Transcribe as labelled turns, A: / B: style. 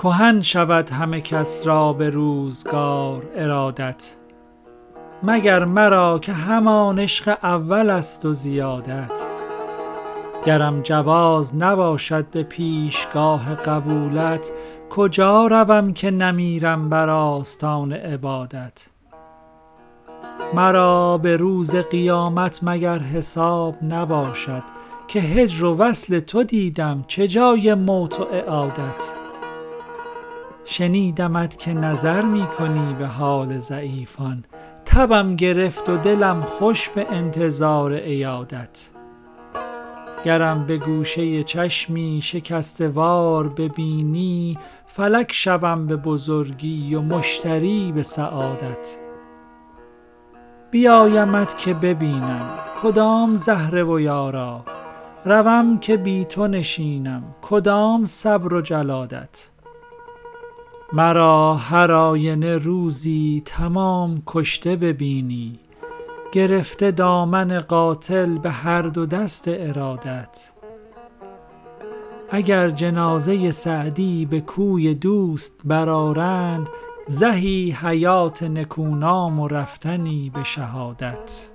A: کهن شود همه کس را به روزگار ارادت، مگر مرا که همان عشق اول است و زیادت. گرم جواز نباشد به پیشگاه قبولت، کجا روم که نمیرم بر آستان عبادت. مرا به روز قیامت مگر حساب نباشد، که هجر و وصل تو دیدم چه جای موت و اعادت. شنیدمت که نظر می کنی به حال ضعیفان، تبم گرفت و دلم خوش به انتظار عیادت. گرم به گوشه چشمی شکسته وار ببینی، فلک شوم به بزرگی و مشتری به سعادت. بیایمت که ببینم کدام زهره و یارا، روم که بی تو نشینم کدام صبر و جلادت. مرا هر آینه روزی تمام کشته ببینی، گرفته دامن قاتل به هر دو دست ارادت. اگر جنازه سعدی به کوی دوست برآرند، زهی حیات نکونام و رفتنی به شهادت.